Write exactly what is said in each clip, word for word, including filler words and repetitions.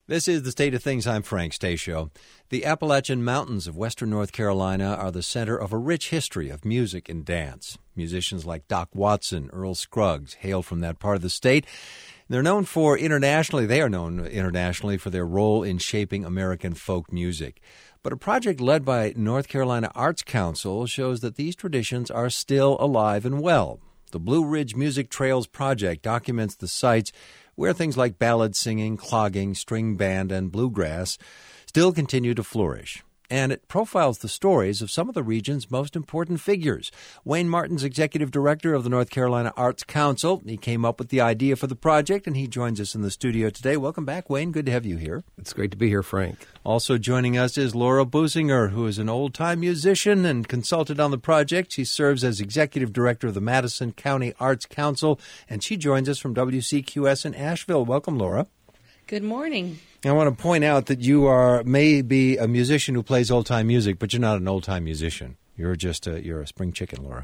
This is The State of Things. I'm Frank Stasio. The Appalachian Mountains of western North Carolina are the center of a rich history of music and dance. Musicians like Doc Watson, Earl Scruggs hail from that part of the state. They're known for internationally, they are known internationally for their role in shaping American folk music. But a project led by North Carolina Arts Council shows that these traditions are still alive and well. The Blue Ridge Music Trails Project documents the sites where things like ballad singing, clogging, string band, and bluegrass still continue to flourish. And it profiles the stories of some of the region's most important figures. Wayne Martin's executive director of the North Carolina Arts Council. He came up with the idea for the project, and he joins us in the studio today. Welcome back, Wayne. Good to have you here. It's great to be here, Frank. Also joining us is Laura Businger, who is an old-time musician and consultant on the project. She serves as executive director of the Madison County Arts Council, and she joins us from W C Q S in Asheville. Welcome, Laura. Good morning. I want to point out that you are maybe a musician who plays old-time music, but you're not an old-time musician. You're just a, you're a spring chicken, Laura.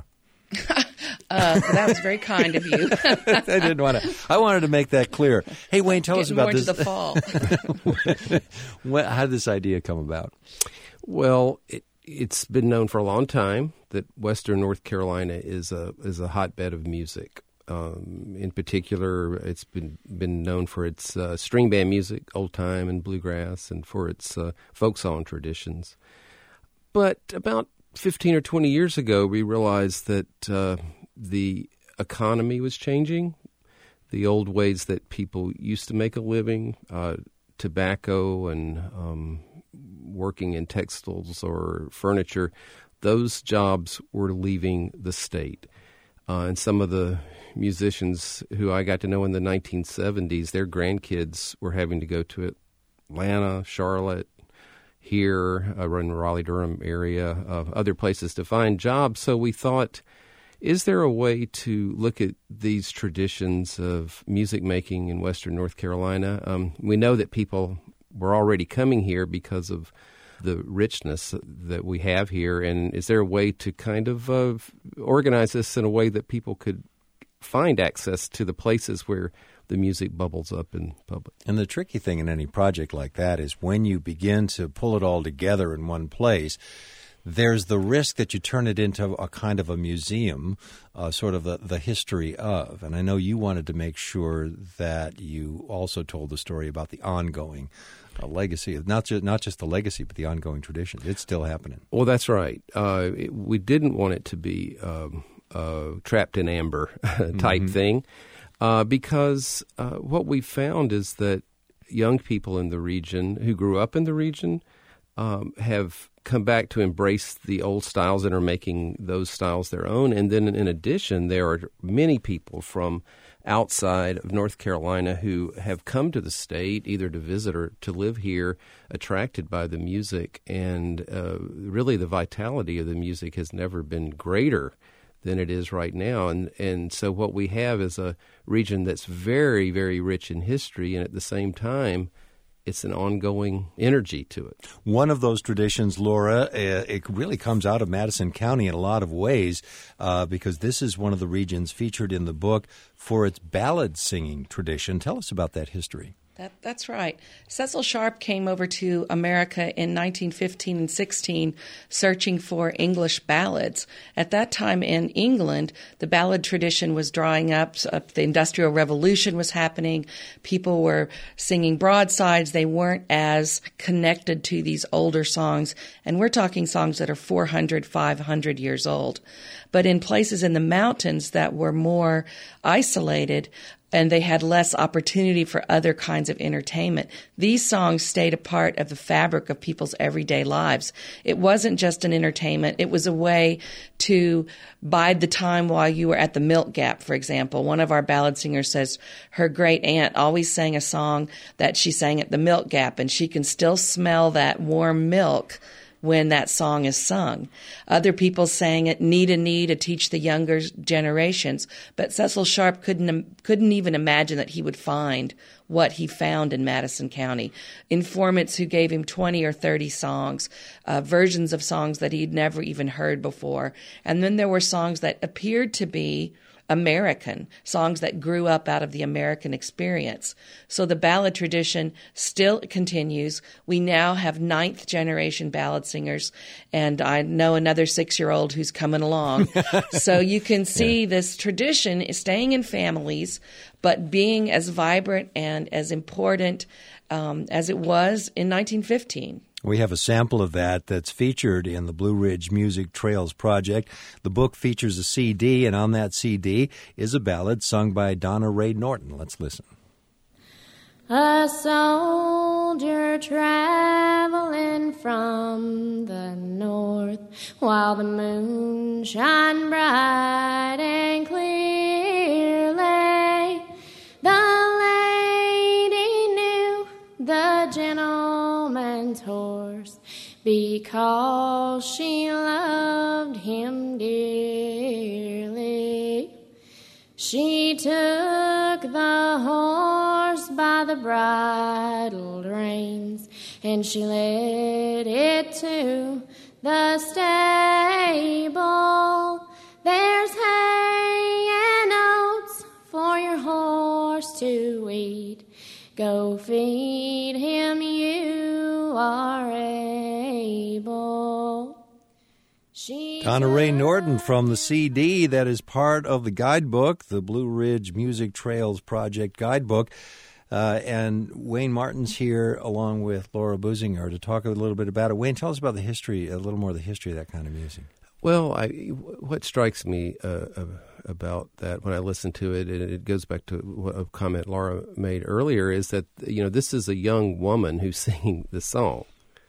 uh, that was very kind of you. I didn't want to. I wanted to make that clear. Hey, Wayne, tell Getting us about more this. To the fall. How did this idea come about? Well, it, it's been known for a long time that western North Carolina is a is a hotbed of music. Um, in particular, it's been been known for its uh, string band music, old time and bluegrass, and for its uh, folk song traditions. But about fifteen or twenty years ago, we realized that uh, the economy was changing. The old ways that people used to make a living, uh, tobacco and um, working in textiles or furniture, those jobs were leaving the state. Uh, and some of the musicians who I got to know in the nineteen seventies, their grandkids were having to go to Atlanta, Charlotte, here, uh, in the Raleigh-Durham area, uh, other places to find jobs. So we thought, is there a way to look at these traditions of music making in western North Carolina? Um, we know that people were already coming here because of the richness that we have here, and is there a way to kind of uh, organize this in a way that people could find access to the places where the music bubbles up in public? And the tricky thing in any project like that is when you begin to pull it all together in one place, there's the risk that you turn it into a kind of a museum, uh, sort of the, the history of. And I know you wanted to make sure that you also told the story about the ongoing uh, legacy, not just, not just the legacy, but the ongoing tradition. It's still happening. Well, that's right. Uh, it, we didn't want it to be um, uh, trapped in amber type mm-hmm. thing, uh, because uh, what we found is that young people in the region who grew up in the region um, have come back to embrace the old styles and are making those styles their own. And then in addition, there are many people from outside of North Carolina who have come to the state either to visit or to live here, attracted by the music. And uh, really the vitality of the music has never been greater than it is right now. And and so what we have is a region that's very, very rich in history, and at the same time, it's an ongoing energy to it. One of those traditions, Laura, uh, it really comes out of Madison County in a lot of ways uh, because this is one of the regions featured in the book for its ballad singing tradition. Tell us about that history. That, that's right. Cecil Sharp came over to America in nineteen fifteen and sixteen searching for English ballads. At that time in England, the ballad tradition was drying up. Uh, the Industrial Revolution was happening. People were singing broadsides. They weren't as connected to these older songs. And we're talking songs that are four hundred, five hundred years old. But in places in the mountains that were more isolated, and they had less opportunity for other kinds of entertainment, these songs stayed a part of the fabric of people's everyday lives. It wasn't just an entertainment. It was a way to bide the time while you were at the milk gap, for example. One of our ballad singers says her great aunt always sang a song that she sang at the milk gap, and she can still smell that warm milk when that song is sung. Other people sang it knee to knee to teach the younger generations, but Cecil Sharp couldn't couldn't even imagine that he would find what he found in Madison County. Informants who gave him twenty or thirty songs, uh, versions of songs that he'd never even heard before. And then there were songs that appeared to be American, songs that grew up out of the American experience. So the ballad tradition still continues. We now have ninth generation ballad singers, and I know another six-year-old who's coming along. So you can see yeah. this tradition is staying in families, but being as vibrant and as important um, as it was in nineteen fifteen. We have a sample of that that's featured in the Blue Ridge Music Trails Project. The book features a C D, and on that C D is a ballad sung by Donna Ray Norton. Let's listen. A soldier traveling from the north, while the moon shone bright and clearly, the lady knew the gentleman's horse, because she loved him dearly. She took the horse by the bridle reins, and she led it to the stable. There's hay and oats for your horse to eat. Go feed him, you are able. She Donna Ray Norton from the C D that is part of the guidebook, the Blue Ridge Music Trails Project guidebook. Uh, and Wayne Martin's here along with Laura Businger to talk a little bit about it. Wayne, tell us about the history, a little more of the history of that kind of music. Well, I, what strikes me uh, about that when I listen to it, and it goes back to a comment Laura made earlier, is that, you know, this is a young woman who's singing the song.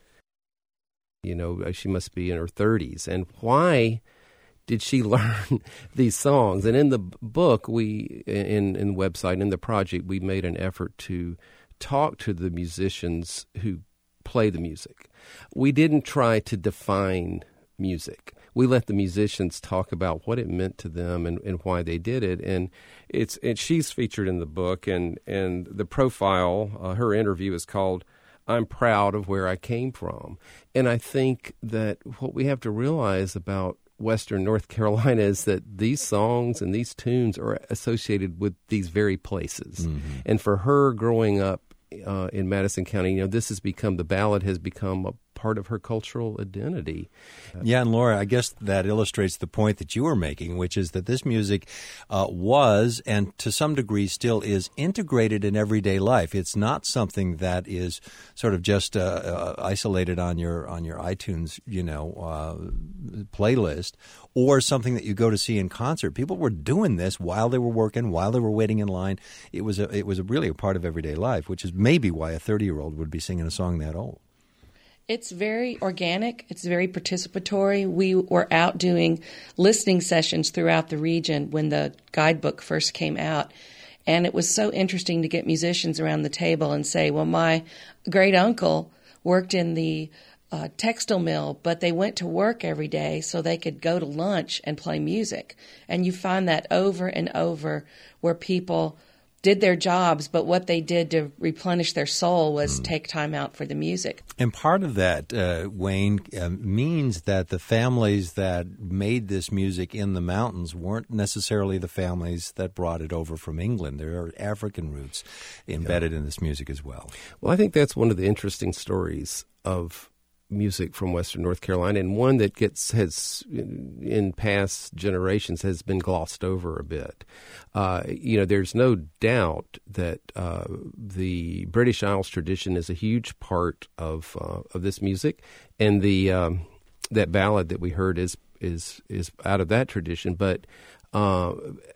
You know, she must be in her thirties. And why did she learn these songs? And in the book, we, in, in the website, in the project, we made an effort to talk to the musicians who play the music. We didn't try to define music. We let the musicians talk about what it meant to them and, and why they did it. And it's and she's featured in the book, and, and the profile, uh, her interview is called I'm Proud of Where I Came From. And I think that what we have to realize about Western North Carolina is that these songs and these tunes are associated with these very places. Mm-hmm. And for her growing up uh, in Madison County, you know, this has become, the ballad has become a part of her cultural identity. Yeah, and Laura, I guess that illustrates the point that you were making, which is that this music uh, was, and to some degree still is, integrated in everyday life. It's not something that is sort of just uh, uh, isolated on your on your iTunes, you know, uh, playlist, or something that you go to see in concert. People were doing this while they were working, while they were waiting in line. It was a, it was a really a part of everyday life, which is maybe why a thirty-year-old would be singing a song that old. It's very organic. It's very participatory. We were out doing listening sessions throughout the region when the guidebook first came out. And it was so interesting to get musicians around the table and say, well, my great uncle worked in the uh, textile mill, but they went to work every day so they could go to lunch and play music. And you find that over and over where people did their jobs, but what they did to replenish their soul was mm. take time out for the music. And part of that, uh, Wayne, uh, means that the families that made this music in the mountains weren't necessarily the families that brought it over from England. There are African roots embedded yeah. in this music as well. Well, I think that's one of the interesting stories of music from Western North Carolina, and one that gets has in past generations has been glossed over a bit. Uh, you know, there's no doubt that uh, the British Isles tradition is a huge part of uh, of this music, and the um, that ballad that we heard is is is out of that tradition. But uh,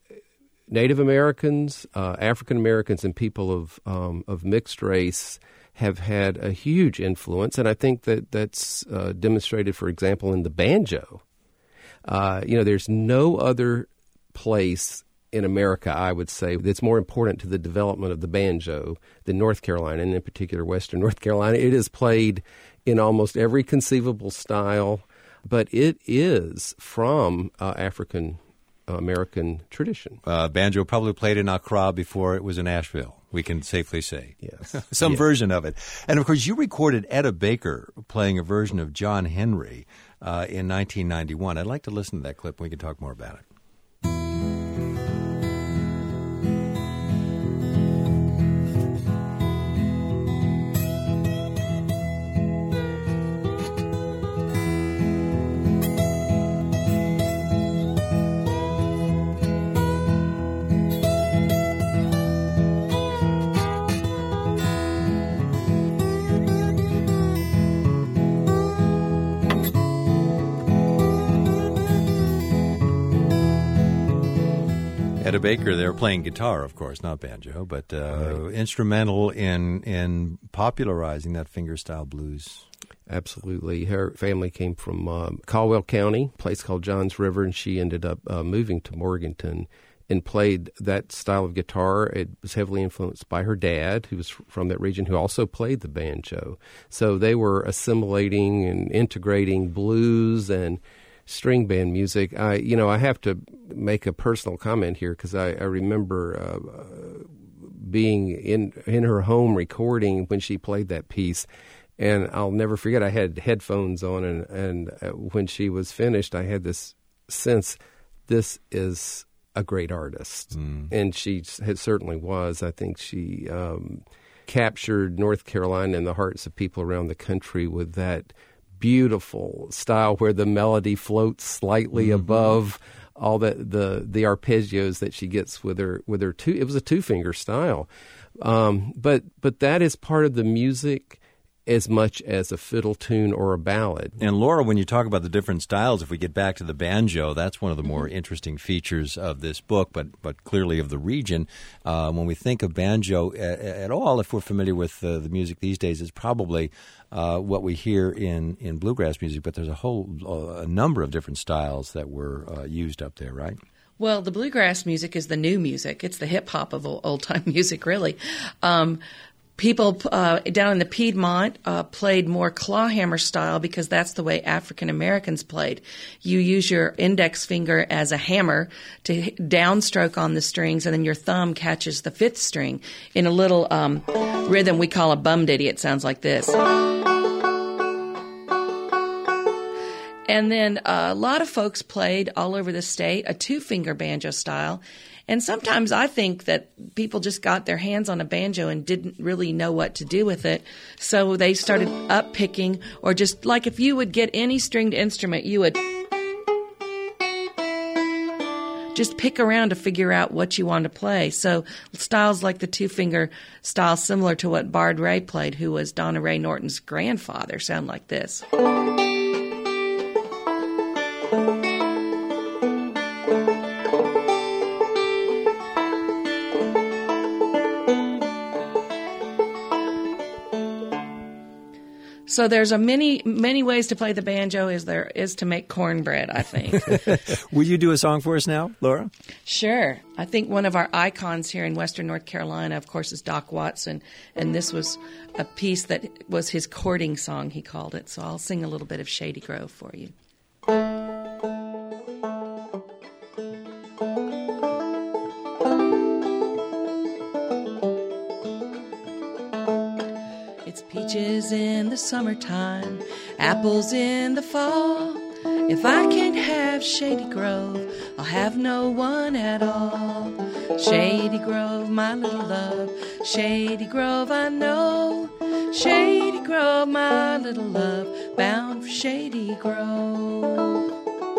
Native Americans, uh, African Americans, and people of um, of mixed race have had a huge influence, and I think that that's uh, demonstrated, for example, in the banjo. Uh, you know, there's no other place in America, I would say, that's more important to the development of the banjo than North Carolina, and in particular Western North Carolina. It is played in almost every conceivable style, but it is from uh, African American tradition. Uh, banjo probably played in Accra before it was in Asheville, we can safely say. Yes. Some yes. version of it. And, of course, you recorded Etta Baker playing a version of John Henry uh, in nineteen ninety-one. I'd like to listen to that clip and we can talk more about it. Etta Baker, they were playing guitar, of course, not banjo, but uh, right. instrumental in in popularizing that fingerstyle blues. Absolutely. Her family came from um, Caldwell County, a place called Johns River, and she ended up uh, moving to Morganton and played that style of guitar. It was heavily influenced by her dad, who was from that region, who also played the banjo. So they were assimilating and integrating blues and string band music. I, you know, I have to make a personal comment here because I, I remember uh, being in in her home recording when she played that piece. And I'll never forget, I had headphones on, and, and when she was finished, I had this sense, this is a great artist. Mm. And she had, certainly was. I think she um, captured North Carolina in the hearts of people around the country with that beautiful style where the melody floats slightly mm-hmm. above all the, the the arpeggios that she gets with her with her two. It was a two finger style, um, but but that is part of the music as much as a fiddle tune or a ballad. And Laura, when you talk about the different styles, if we get back to the banjo, that's one of the more interesting features of this book, but but clearly of the region. Uh, when we think of banjo at, at all, if we're familiar with uh, the music these days, it's probably uh, what we hear in, in bluegrass music, but there's a whole uh, a number of different styles that were uh, used up there, right? Well, the bluegrass music is the new music. It's the hip-hop of old-time music, really. Um People uh, down in the Piedmont uh, played more clawhammer style because that's the way African Americans played. You use your index finger as a hammer to downstroke on the strings, and then your thumb catches the fifth string in a little um, rhythm we call a bum ditty. It sounds like this. And then uh, a lot of folks played all over the state a two-finger banjo style. And sometimes I think that people just got their hands on a banjo and didn't really know what to do with it. So they started up picking, or just like if you would get any stringed instrument, you would just pick around to figure out what you want to play. So styles like the two-finger style, similar to what Bard Ray played, who was Donna Ray Norton's grandfather, sound like this. So there's a many, many ways to play the banjo as there is to make cornbread, I think. Will you do a song for us now, Laura? Sure. I think one of our icons here in Western North Carolina, of course, is Doc Watson. And this was a piece that was his courting song, he called it. So I'll sing a little bit of Shady Grove for you. Peaches in the summertime, apples in the fall. If I can't have Shady Grove, I'll have no one at all. Shady Grove, my little love, Shady Grove, I know. Shady Grove, my little love, bound for Shady Grove.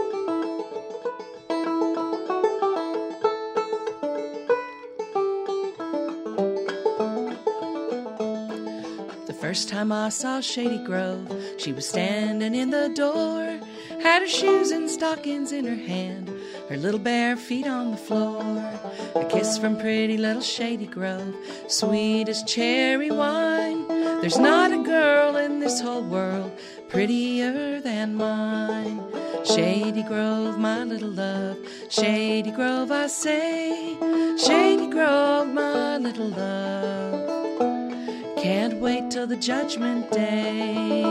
First time I saw Shady Grove, she was standing in the door, had her shoes and stockings in her hand, her little bare feet on the floor. A kiss from pretty little Shady Grove, sweet as cherry wine. There's not a girl in this whole world prettier than mine. Shady Grove, my little love, Shady Grove, I say. Shady Grove, my little love, can't wait till the judgment day.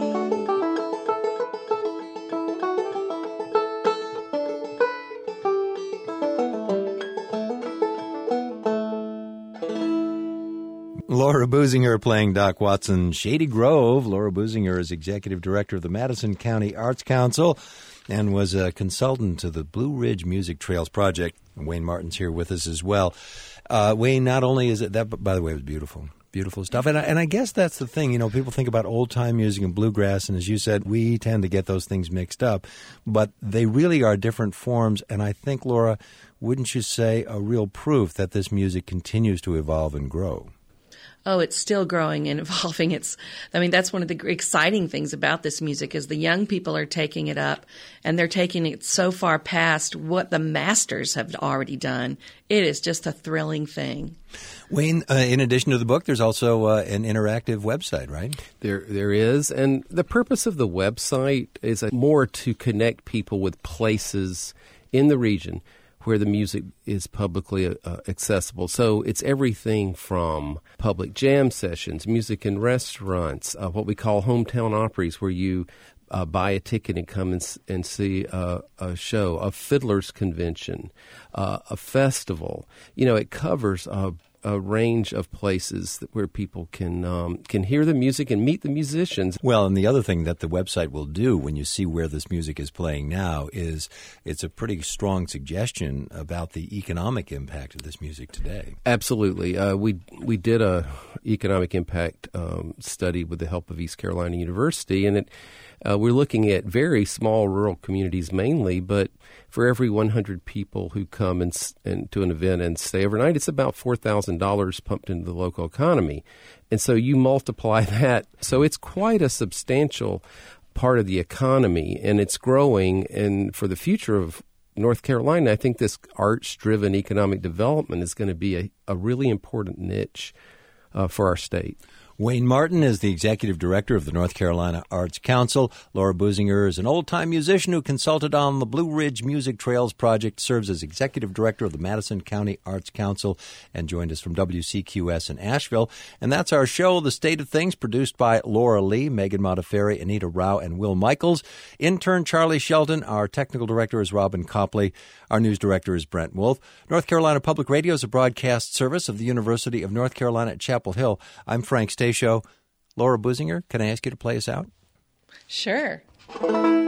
Laura Buesinger playing Doc Watson, Shady Grove. Laura Buesinger is executive director of the Madison County Arts Council and was a consultant to the Blue Ridge Music Trails Project. Wayne Martin's here with us as well. Uh, Wayne, not only is it that, but by the way, it was beautiful. Beautiful stuff. And I, and I guess that's the thing. You know, people think about old-time music and bluegrass, and as you said, we tend to get those things mixed up. But they really are different forms, and I think, Laura, wouldn't you say a real proof that this music continues to evolve and grow? Oh, it's still growing and evolving. It's, I mean, that's one of the exciting things about this music is the young people are taking it up, and they're taking it so far past what the masters have already done. It is just a thrilling thing. Wayne, uh, in addition to the book, there's also uh, an interactive website, right? There, there is, and the purpose of the website is more to connect people with places in the region where the music is publicly uh, accessible. So it's everything from public jam sessions, music in restaurants, uh, what we call hometown Opries, where you uh, buy a ticket and come and, and see uh, a show, a fiddler's convention, uh, a festival. You know, it covers a a range of places that, where people can um, can hear the music and meet the musicians. Well, and the other thing that the website will do when you see where this music is playing now is it's a pretty strong suggestion about the economic impact of this music today. Absolutely. Uh, we we did a economic impact um, study with the help of East Carolina University, and it uh, we're looking at very small rural communities mainly, but for every one hundred people who come and, and to an event and stay overnight, it's about four thousand dollars pumped into the local economy. And so you multiply that. So it's quite a substantial part of the economy, and it's growing. And for the future of North Carolina, I think this arts-driven economic development is going to be a, a really important niche uh, for our state. Wayne Martin is the executive director of the North Carolina Arts Council. Laura Businger is an old-time musician who consulted on the Blue Ridge Music Trails Project, serves as executive director of the Madison County Arts Council, and joined us from W C Q S in Asheville. And that's our show, The State of Things, produced by Laura Lee, Megan Montefiore, Anita Rao, and Will Michaels. Intern Charlie Shelton. Our technical director is Robin Copley. Our news director is Brent Wolf. North Carolina Public Radio is a broadcast service of the University of North Carolina at Chapel Hill. I'm Frank Station. Show. Laura Businger, can I ask you to play us out? Sure.